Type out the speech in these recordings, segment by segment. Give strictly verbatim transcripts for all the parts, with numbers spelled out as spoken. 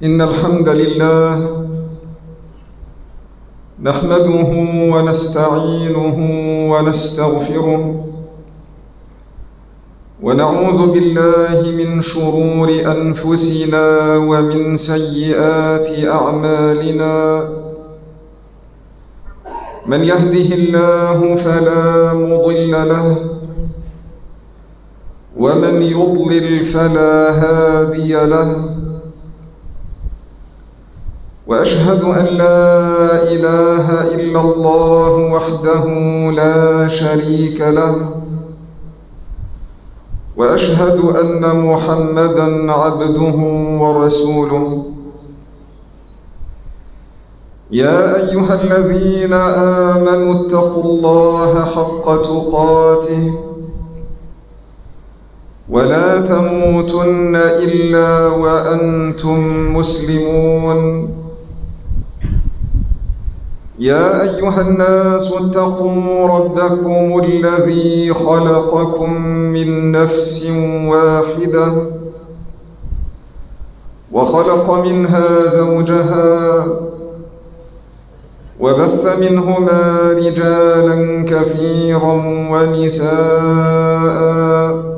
إن الحمد لله نحمده ونستعينه ونستغفره ونعوذ بالله من شرور أنفسنا ومن سيئات أعمالنا. من يهده الله فلا مضل له ومن يضلل فلا هادي له، وأشهد أن لا إله إلا الله وحده لا شريك له، وأشهد أن محمدًا عبده ورسوله. يا أيها الذين آمنوا اتقوا الله حق تقاته ولا تموتن إلا وأنتم مسلمون. يا أيها الناس اتقوا ربكم الذي خلقكم من نفس واحدة وخلق منها زوجها وبث منهما رجالا كثيرا ونساء،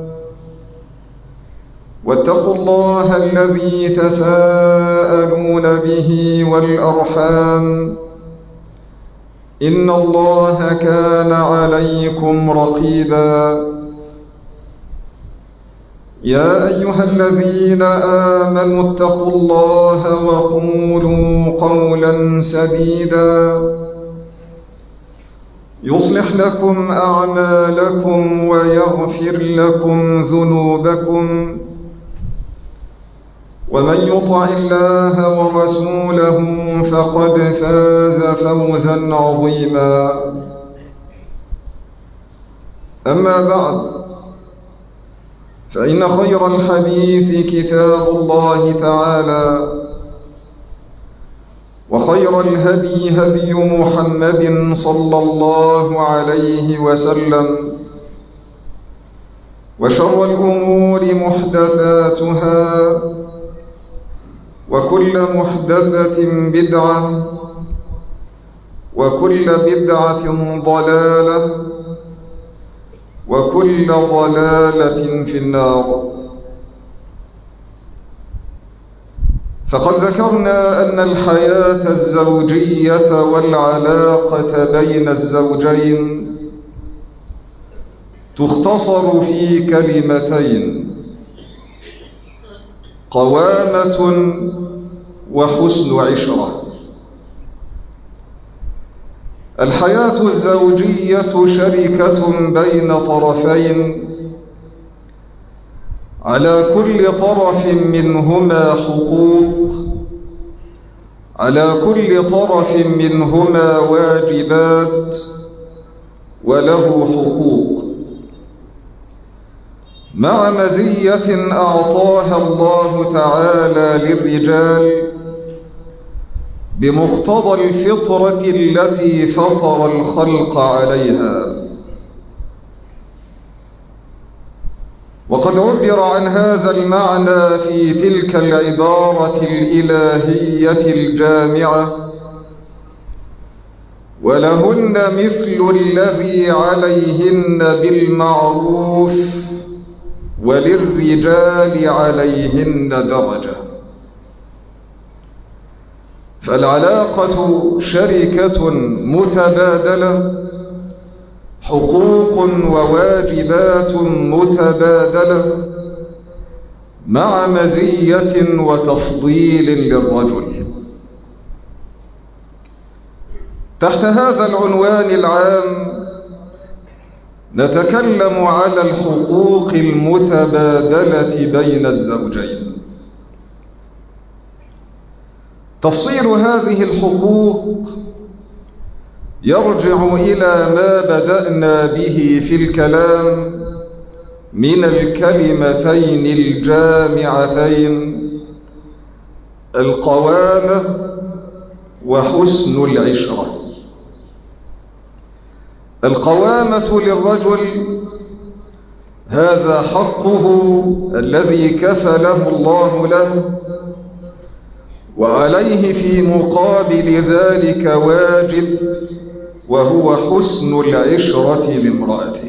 واتقوا الله الذي تساءلون به والأرحام، إن الله كان عليكم رقيبا. يا أيها الذين آمنوا اتقوا الله وقولوا قولا سديدا يصلح لكم أعمالكم ويغفر لكم ذنوبكم، ومن يطع الله ورسوله فقد فاز فوزا عظيما. أما بعد، فإن خير الحديث كتاب الله تعالى، وخير الهدي هدي محمد صلى الله عليه وسلم، وشر الأمور محدثاتها، وكل محدثة بدعة، وكل بدعة ضلالة، وكل ضلالة في النار. فقد ذكرنا أن الحياة الزوجية والعلاقة بين الزوجين تختصر في كلمتين: قوامة وحسن عشرة. الحياة الزوجية شركة بين طرفين، على كل طرف منهما حقوق، على كل طرف منهما واجبات، وله حقوق، مع مزية أعطاها الله تعالى للرجال بمقتضى الفطرة التي فطر الخلق عليها. وقد عبر عن هذا المعنى في تلك العبارة الإلهية الجامعة: ولهن مثل الذي عليهن بالمعروف وللرجال عليهن درجة. فالعلاقة شركة متبادلة، حقوق وواجبات متبادلة، مع مزية وتفضيل للرجل. تحت هذا العنوان العام نتكلم على الحقوق المتبادلة بين الزوجين. تفصيل هذه الحقوق يرجع إلى ما بدأنا به في الكلام من الكلمتين الجامعتين: القوامة وحسن العشرة. القوامة للرجل هذا حقه الذي كفله الله له وعليه في مقابل ذلك واجب، وهو حسن العشرة لامرأته.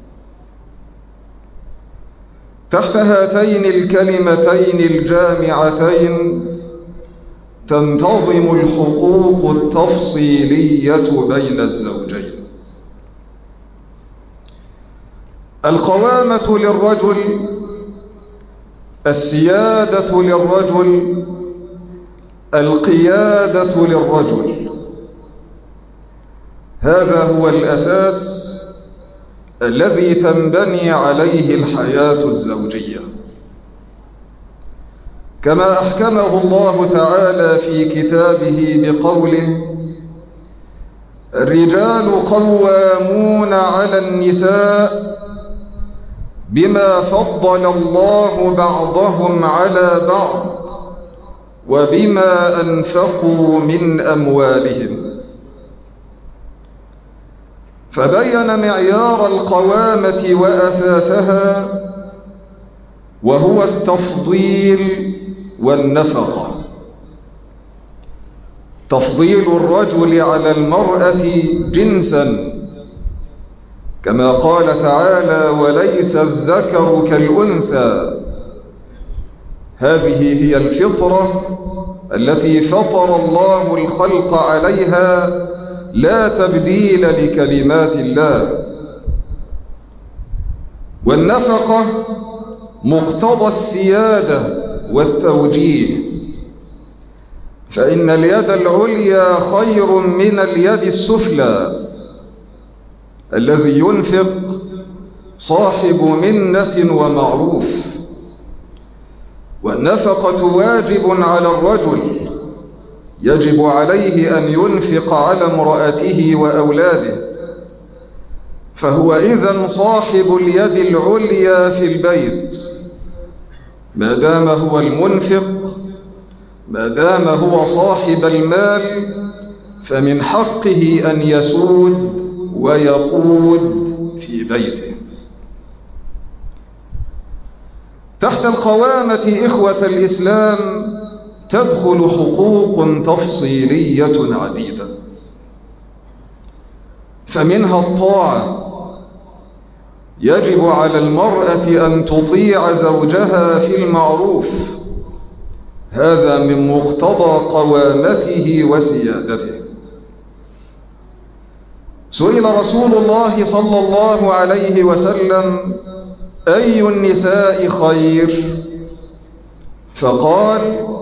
تحت هاتين الكلمتين الجامعتين تنتظم الحقوق التفصيلية بين الزوجين. القوامة للرجل، السيادة للرجل، القيادة للرجل، هذا هو الأساس الذي تنبني عليه الحياة الزوجية، كما أحكمه الله تعالى في كتابه بقوله: الرجال قوامون على النساء بما فضل الله بعضهم على بعض وبما أنفقوا من أموالهم. فبين معيار القوامة وأساسها، وهو التفضيل والنفقة. تفضيل الرجل على المرأة جنسا، كما قال تعالى: وليس الذكر كالأنثى. هذه هي الفطرة التي فطر الله الخلق عليها، لا تبديل لكلمات الله. والنفقة مقتضى السيادة والتوجيه، فإن اليد العليا خير من اليد السفلى. الذي ينفق صاحب منة ومعروف. والنفقة واجب على الرجل، يجب عليه أن ينفق على امرأته وأولاده، فهو إذن صاحب اليد العليا في البيت، ما دام هو المنفق، ما دام هو صاحب المال، فمن حقه أن يسود ويقود في بيته. تحت القوامة إخوة الإسلام تدخل حقوق تفصيلية عديدة، فمنها الطاعة. يجب على المرأة أن تطيع زوجها في المعروف، هذا من مقتضى قوامته وسيادته. سئل رسول الله صلى الله عليه وسلم: أي النساء خير؟ فقال: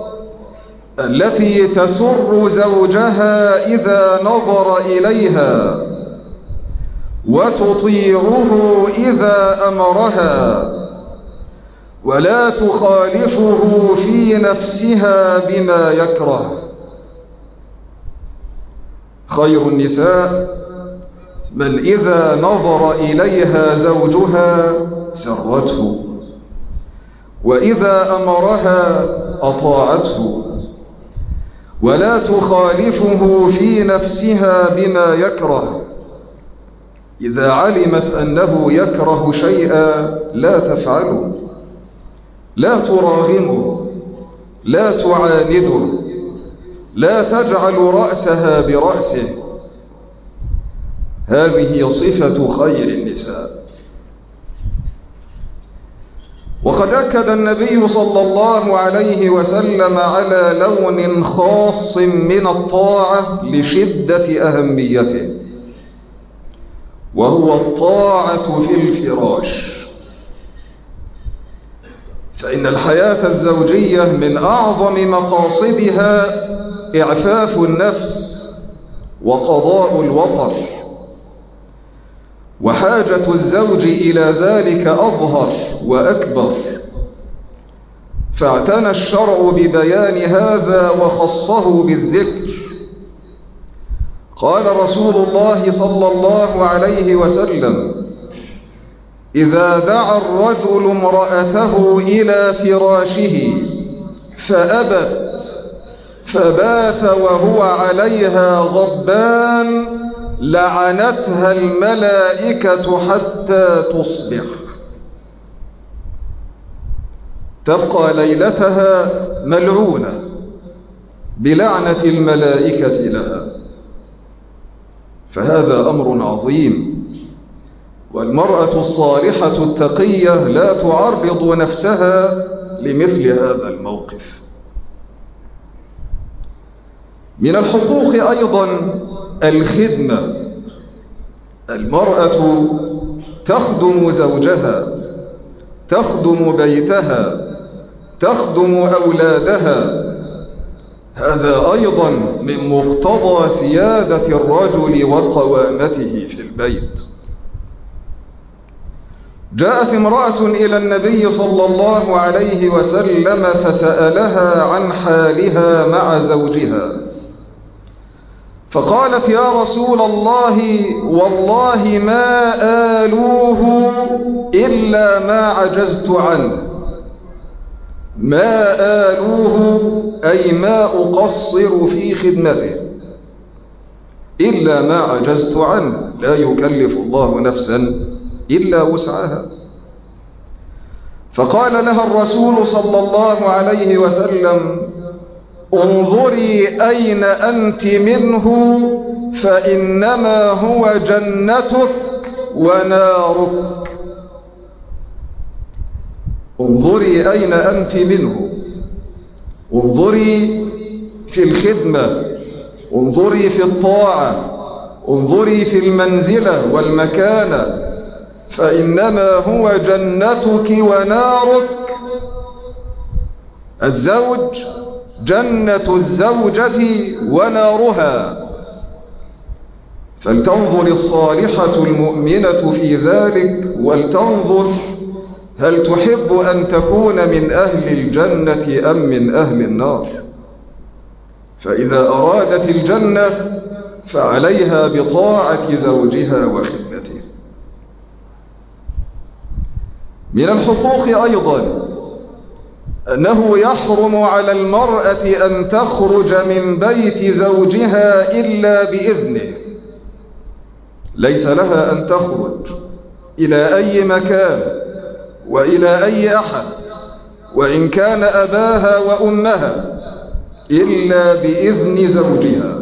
التي تسر زوجها إذا نظر إليها، وتطيعه إذا أمرها، ولا تخالفه في نفسها بما يكره. خير النساء من إذا نظر إليها زوجها سرته، وإذا أمرها أطاعته، ولا تخالفه في نفسها بما يكره. إذا علمت أنه يكره شيئا لا تفعله، لا تراغمه، لا تعانده، لا تجعل رأسها برأسه. هذه صفة خير النساء. وقد أكد النبي صلى الله عليه وسلم على لون خاص من الطاعة لشدة أهميته، وهو الطاعة في الفراش. فإن الحياة الزوجية من أعظم مقاصدها إعفاف النفس وقضاء الوطر، وحاجة الزوج إلى ذلك أظهر وأكبر، فاعتنى الشرع ببيان هذا وخصه بالذكر. قال رسول الله صلى الله عليه وسلم: إذا دعا الرجل امرأته إلى فراشه فأبت فبات وهو عليها غضبان، لعنتها الملائكة حتى تصبح، تبقى ليلتها ملعونة. بلعنة الملائكة لها، فهذا أمر عظيم. والمرأة الصالحة التقية لا تعرض نفسها لمثل هذا الموقف. من الحقوق أيضا الخدمة. المرأة تخدم زوجها، تخدم بيتها، تخدم أولادها. هذا أيضا من مقتضى سيادة الرجل وقوامته في البيت. جاءت امرأة إلى النبي صلى الله عليه وسلم فسألها عن حالها مع زوجها، فقالت: يا رسول الله، والله ما آلوه إلا ما عجزت عنه. ما آلوه أي ما أقصر في خدمته إلا ما عجزت عنه، لا يكلف الله نفسا إلا وسعها. فقال لها الرسول صلى الله عليه وسلم: انظري أين أنت منه، فإنما هو جنتك ونارك. انظري أين أنت منه، انظري في الخدمة، انظري في الطاعة، انظري في المنزلة والمكانة، فإنما هو جنتك ونارك. الزوج جنة الزوجة ونارها، فلتنظر الصالحة المؤمنة في ذلك ولتنظر هل تحب أن تكون من أهل الجنة أم من أهل النار. فإذا أرادت الجنة فعليها بطاعة زوجها وخدمته. من الحقوق أيضا أنه يحرم على المرأة أن تخرج من بيت زوجها إلا بإذنه. ليس لها أن تخرج إلى أي مكان وإلى أي أحد وإن كان أباها وأمها إلا بإذن زوجها.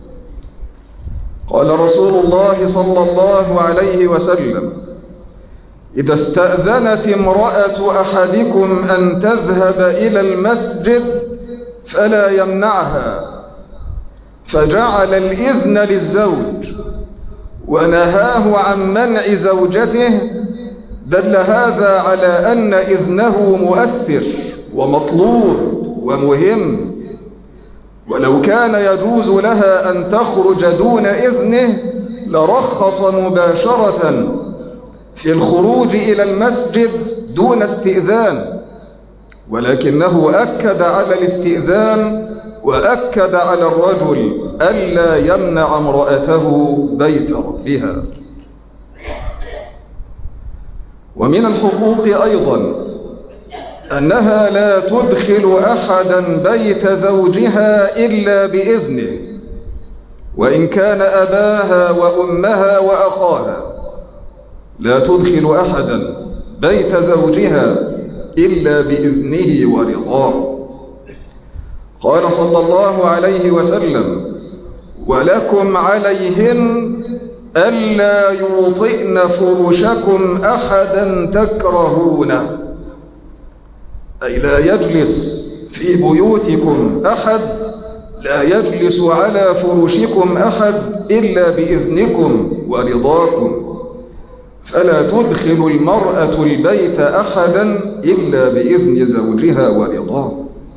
قال رسول الله صلى الله عليه وسلم: إذا استأذنت امرأة أحدكم أن تذهب إلى المسجد فلا يمنعها، فجعل الإذن للزوج ونهاه عن منع زوجته، دل هذا على أن إذنه مؤثر ومطلوب ومهم. ولو كان يجوز لها أن تخرج دون إذنه لرخص مباشرة في الخروج إلى المسجد دون استئذان، ولكنه أكد على الاستئذان وأكد على الرجل ألا يمنع امرأته بيت ربها. ومن الحقوق أيضا أنها لا تدخل أحدا بيت زوجها إلا بإذنه، وإن كان أباها وأمها وأخاها. لا تدخل أحدا بيت زوجها إلا بإذنه ورضاه. قال صلى الله عليه وسلم: ولكم عليهن ألا يوطئن فرشكم أحدا تكرهونه، أي لا يجلس في بيوتكم أحد، لا يجلس على فرشكم أحد إلا بإذنكم ورضاكم. فلا تدخل المرأة البيت أحدا إلا بإذن زوجها ورضاه.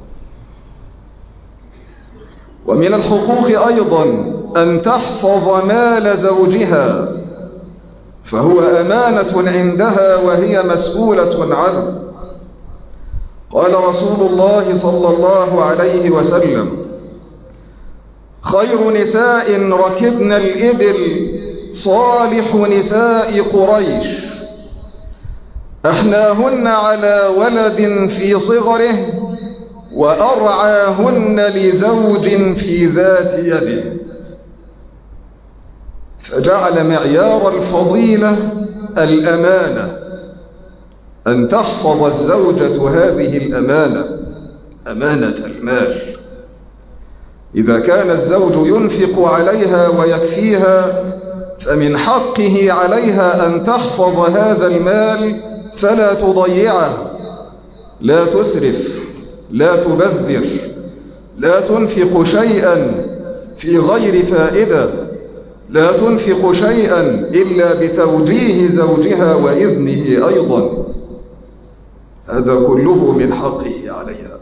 ومن الحقوق أيضا أن تحفظ مال زوجها، فهو أمانة عندها وهي مسؤولة عنه. قال رسول الله صلى الله عليه وسلم: خير نساء ركبن الإبل صالح نساء قريش، أحناهن على ولد في صغره وأرعاهن لزوج في ذات يده. فجعل معيار الفضيلة الأمانة، أن تحفظ الزوجة هذه الأمانة، أمانة المال. إذا كان الزوج ينفق عليها ويكفيها فمن حقه عليها أن تحفظ هذا المال فلا تضيعه، لا تسرف، لا تبذر، لا تنفق شيئا في غير فائدة، لا تنفق شيئا إلا بتوجيه زوجها وإذنه أيضا، هذا كله من حقه عليها.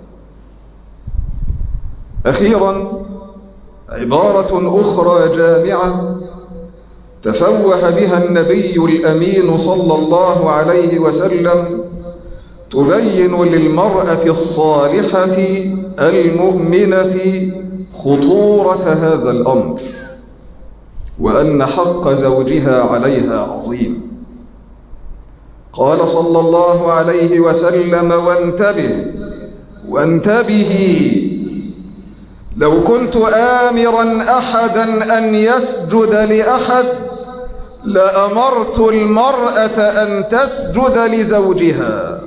أخيرا، عبارة أخرى جامعة تفوه بها النبي الأمين صلى الله عليه وسلم تبين للمرأة الصالحة المؤمنة خطورة هذا الأمر، وأن حق زوجها عليها عظيم. قال صلى الله عليه وسلم: وانتبه وانتبهي، لو كنت آمرا أحدا أن يسجد لأحد لأمرت المرأة أن تسجد لزوجها.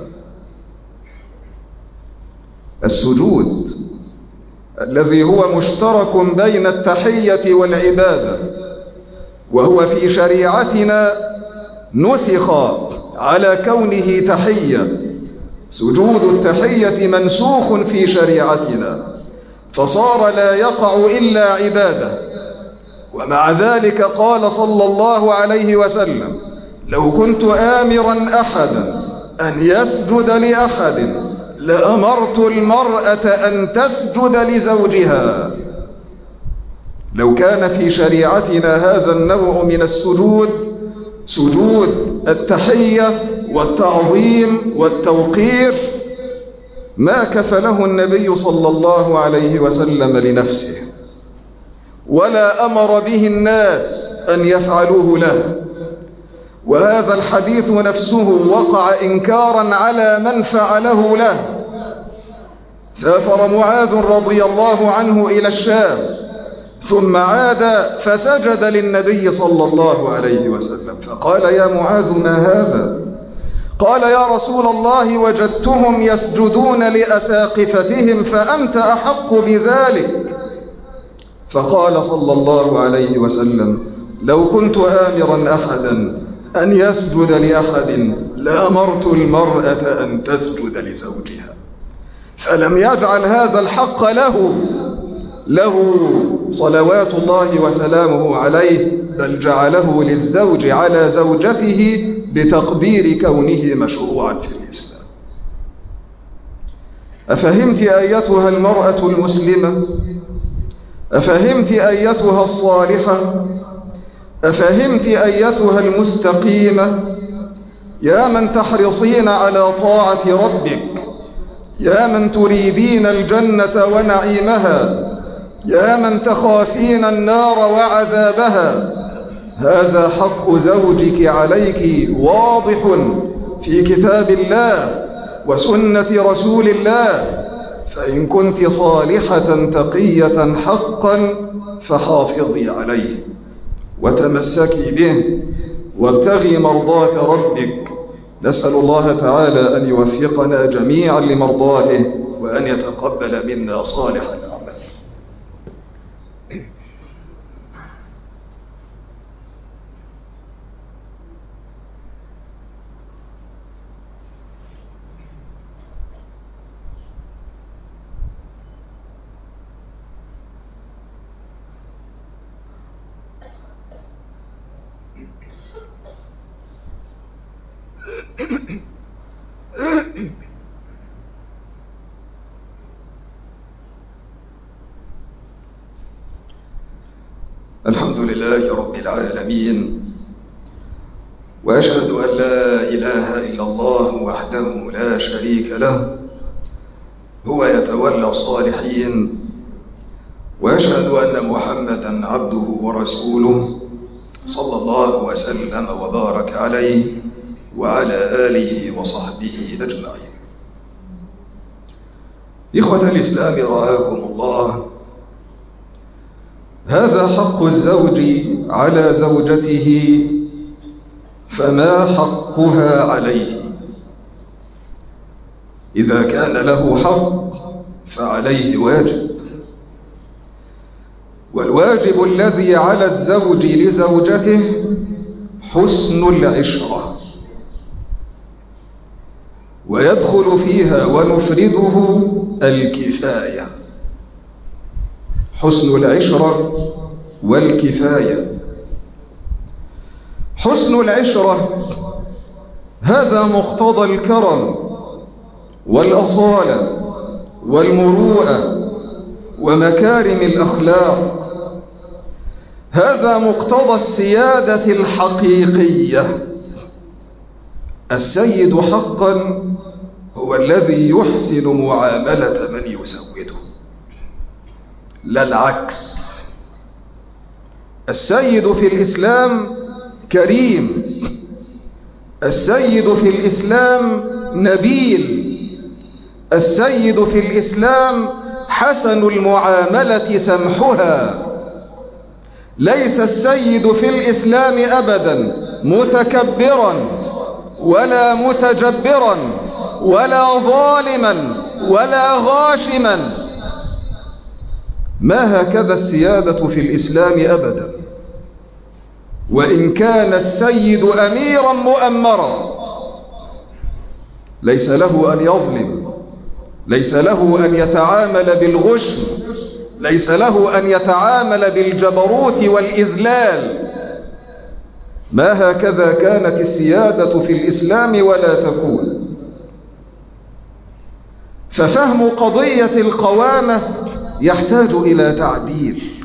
السجود الذي هو مشترك بين التحية والعبادة، وهو في شريعتنا نسخ على كونه تحية، سجود التحية منسوخ في شريعتنا فصار لا يقع إلا عبادة. ومع ذلك قال صلى الله عليه وسلم: لو كنت آمرا أحدا أن يسجد لأحد لأمرت المرأة أن تسجد لزوجها. لو كان في شريعتنا هذا النوع من السجود، سجود التحية والتعظيم والتوقير، ما كفله النبي صلى الله عليه وسلم لنفسه، ولا أمر به الناس أن يفعلوه له. وهذا الحديث نفسه وقع إنكارا على من فعله له. سافر معاذ رضي الله عنه إلى الشام ثم عاد فسجد للنبي صلى الله عليه وسلم، فقال: يا معاذ ما هذا؟ قال: يا رسول الله، وجدتهم يسجدون لأساقفتهم فأنت أحق بذلك. فقال صلى الله عليه وسلم: لو كنت آمرا أحدا أن يسجد لأحد لأمرت المرأة أن تسجد لزوجها. فلم يجعل هذا الحق له له صلوات الله وسلامه عليه، بل جعله للزوج على زوجته بتقدير كونه مشروعا في الإسلام. أفهمت أيتها المرأة المسلمة؟ أفهمت أيتها الصالحة؟ أفهمت أيتها المستقيمة؟ يا من تحرصين على طاعة ربك، يا من تريدين الجنة ونعيمها، يا من تخافين النار وعذابها، هذا حق زوجك عليك واضح في كتاب الله وسنة رسول الله. فإن كنت صالحة تقية حقا فحافظي عليه وتمسكي به وابتغي مرضاة ربك. نسأل الله تعالى أن يوفقنا جميعا لمرضاته وأن يتقبل منا صالح الأعمال. الحمد لله رب العالمين، وأشهد أن لا إله إلا الله وحده لا شريك له، هو يتولى الصالحين. وأشهد أن محمدا عبده ورسوله صلى الله وسلم وبارك عليه وعلى آله وصحبه أجمعين. إخوة الإسلام رعاكم الله، هذا حق الزوج على زوجته، فما حقها عليه؟ إذا كان له حق فعليه واجب، والواجب الذي على الزوج لزوجته حسن العشرة، ويدخل فيها ونفرده الكفاية. حسن العشرة والكفاية. حسن العشرة هذا مقتضى الكرم والأصالة والمروءة ومكارم الأخلاق. هذا مقتضى السيادة الحقيقية. السيد حقا هو الذي يحسن معاملة من يسوده، لا العكس. السيد في الإسلام كريم، السيد في الإسلام نبيل، السيد في الإسلام حسن المعاملة سمحها. ليس السيد في الإسلام أبدا متكبرا ولا متجبرا ولا ظالما ولا غاشما، ما هكذا السيادة في الإسلام أبدا. وإن كان السيد أميرا مؤمرا ليس له أن يظلم، ليس له أن يتعامل بالغش، ليس له أن يتعامل بالجبروت والإذلال. ما هكذا كانت السيادة في الإسلام ولا تكون. ففهم قضية القوامة يحتاج إلى تعديل.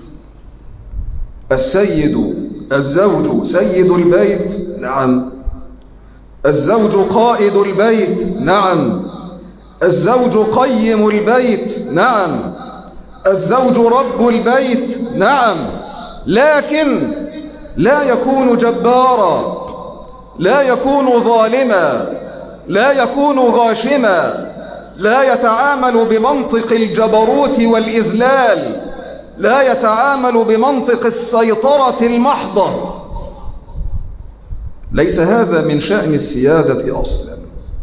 السيد الزوج سيد البيت، نعم. الزوج قائد البيت، نعم. الزوج قيم البيت، نعم. الزوج رب البيت، نعم. لكن لا يكون جبارا، لا يكون ظالما، لا يكون غاشما، لا يتعامل بمنطق الجبروت والإذلال، لا يتعامل بمنطق السيطرة المحضة. ليس هذا من شأن السيادة أصلا.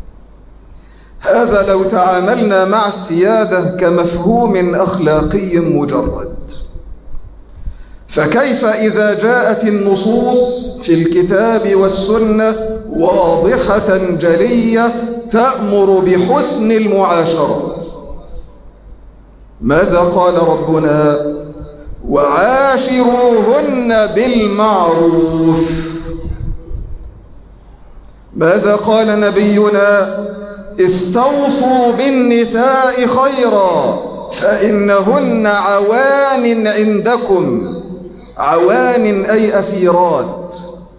هذا لو تعاملنا مع السيادة كمفهوم أخلاقي مجرد. فكيف إذا جاءت النصوص في الكتاب والسنة واضحة جلية تأمر بحسن المعاشرة؟ ماذا قال ربنا؟ وعاشروهن بالمعروف. ماذا قال نبينا؟ استوصوا بالنساء خيرا فإنهن عوان عندكم. عوان أي أسيرات.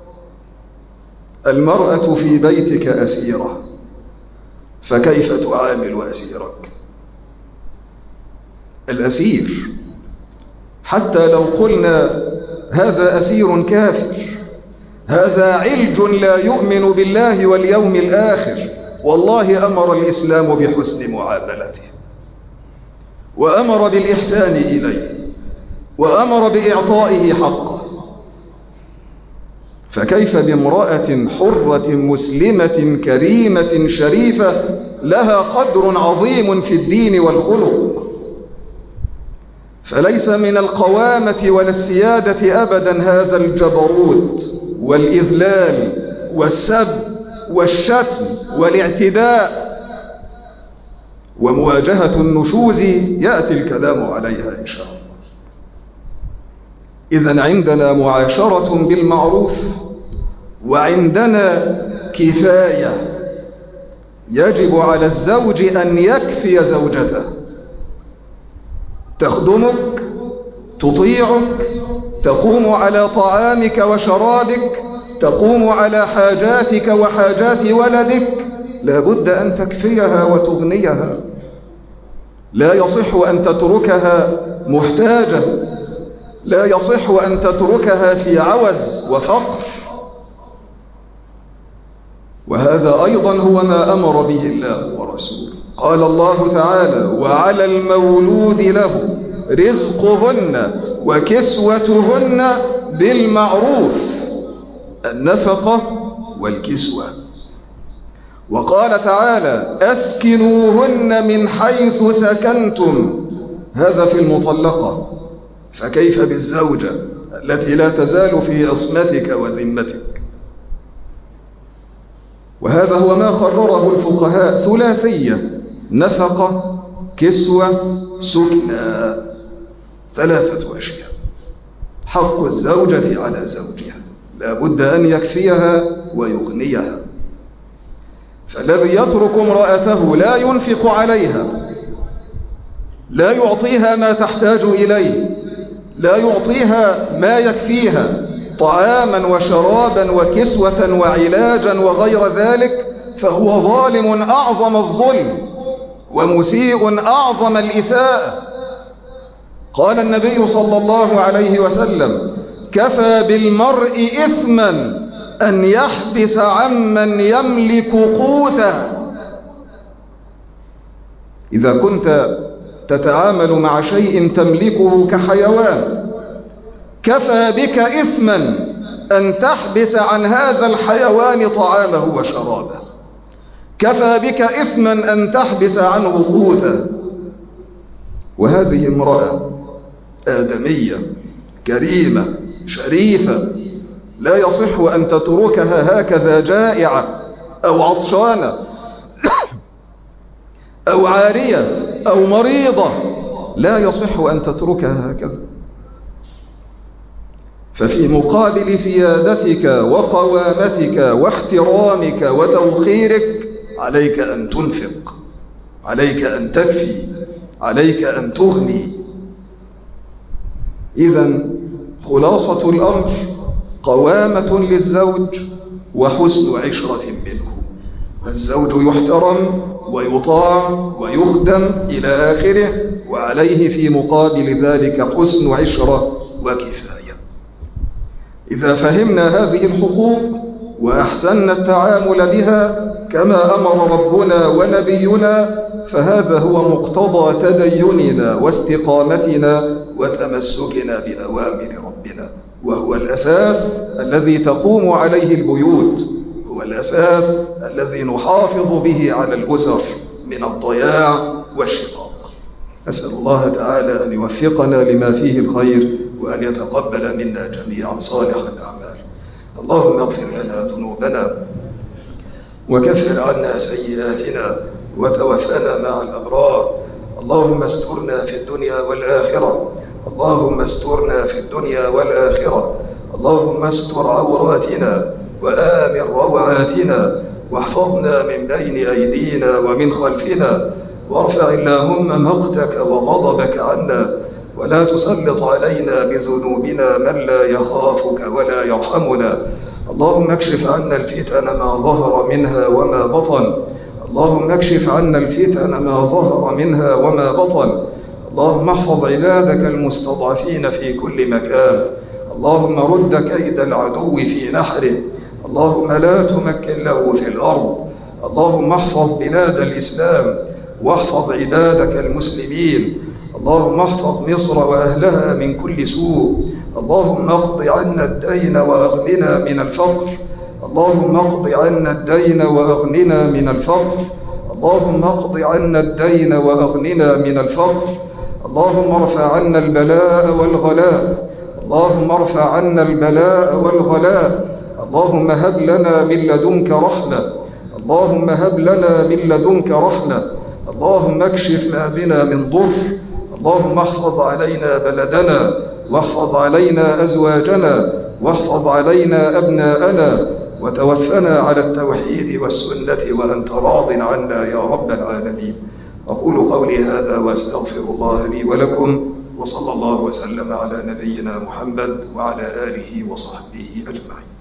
المرأة في بيتك أسيرة، فكيف تعامل أسيرك؟ الأسير حتى لو قلنا هذا أسير كافر، هذا علج لا يؤمن بالله واليوم الآخر، والله أمر الإسلام بحسن معاملته، وأمر بالإحسان إليه، وأمر بإعطائه حقه. فكيف بامرأة حرة مسلمة كريمة شريفة لها قدر عظيم في الدين والخلق؟ فليس من القوامة ولا السيادة أبدا هذا الجبروت والإذلال والسب والشتم والاعتداء. ومواجهة النشوز يأتي الكلام عليها إن شاء الله. إذن عندنا معاشرة بالمعروف، وعندنا كفاية. يجب على الزوج أن يكفي زوجته، تخدمك، تطيعك، تقوم على طعامك وشرابك، تقوم على حاجاتك وحاجات ولدك. لا بد أن تكفيها وتغنيها. لا يصح أن تتركها محتاجة، لا يصح أن تتركها في عوز وفقر. وهذا أيضا هو ما أمر به الله ورسوله. قال الله تعالى: وعلى المولود له رزقهن وكسوتهن بالمعروف، النفقة والكسوة. وقال تعالى: أسكنوهن من حيث سكنتم، هذا في المطلقة. فكيف بالزوجة التي لا تزال في عصمتك وذمتك؟ وهذا هو ما قرره الفقهاء: ثلاثية: نفقة، كسوة، سكنى. ثلاثة أشياء. حق الزوجة على زوجها لا بد أن يكفيها ويغنيها. فالذي يترك امرأته لا ينفق عليها، لا يعطيها ما تحتاج إليه، لا يعطيها ما يكفيها طعاما وشرابا وكسوة وعلاجا وغير ذلك، فهو ظالم أعظم الظلم ومسيء أعظم الإساءة. قال النبي صلى الله عليه وسلم: كفى بالمرء إثما أن يحبس عمن يملك قوته. إذا كنت تتعامل مع شيء تملكه كحيوان، كفى بك إثما أن تحبس عن هذا الحيوان طعامه وشرابه، كفى بك إثما أن تحبس عنه قوته. وهذه امرأة آدمية كريمة شريفة، لا يصح أن تتركها هكذا جائعة أو عطشانة أو عارية أو مريضة، لا يصح أن تتركها هكذا. ففي مقابل سيادتك وقوامتك واحترامك وتوقيرك عليك أن تنفق، عليك أن تكفي، عليك أن تغني. إذن خلاصة الأمر: قوامة للزوج وحسن عشرة منه. الزوج يحترم ويطاع ويخدم إلى آخره، وعليه في مقابل ذلك حسن عشرة وكفاية. إذا فهمنا هذه الحقوق وأحسننا التعامل بها كما أمر ربنا ونبينا، فهذا هو مقتضى تديننا واستقامتنا وتمسكنا بأوامر ربنا، وهو الأساس الذي تقوم عليه البيوت، هو الأساس الذي نحافظ به على الأسر من الضياع والشقاق. أسأل الله تعالى أن يوفقنا لما فيه الخير، وأن يتقبل منا جميعا صالح الأعمال. اللهم اغفر لنا ذنوبنا وكفر عنا سيئاتنا وتوفنا مع الأبرار. اللهم استرنا في الدنيا والآخرة، اللهم استرنا في الدنيا والآخرة. اللهم استر عوراتنا وآمن روعاتنا، واحفظنا من بين أيدينا ومن خلفنا، وارفع اللهم مقتك وغضبك عنا، ولا تسلط علينا بذنوبنا من لا يخافك ولا يرحمنا. اللهم اكشف عنا الفتن ما ظهر منها وما بطن، اللهم اكشف عنا الفتن ما ظهر منها وما بطن. اللهم احفظ عبادك المستضعفين في كل مكان، اللهم رد كيد العدو في نحره، اللهم لا تمكن له في الأرض. اللهم احفظ بلاد الإسلام واحفظ عبادك المسلمين. اللهم احفظ مصر وأهلها من كل سوء. اللهم اقض عنا الدين وأغننا من الفقر، اللهم اقض عنا الدين وأغننا من الفقر، اللهم اقض عنا الدين وأغننا من الفقر. اللهم ارفع عنا البلاء والغلاء، اللهم ارفع عنا البلاء والغلاء. اللهم هب لنا من لدنك رحمة، اللهم هب لنا من لدنك رحمة. اللهم اكشف ما بنا من ضر، اللهم احفظ علينا بلدنا، واحفظ علينا أزواجنا، واحفظ علينا أبناءنا، وتوفنا على التوحيد والسنة وأنت راض عنا يا رب العالمين. أقول قولي هذا وأستغفر الله لي ولكم، وصلى الله وسلم على نبينا محمد وعلى آله وصحبه أجمعين.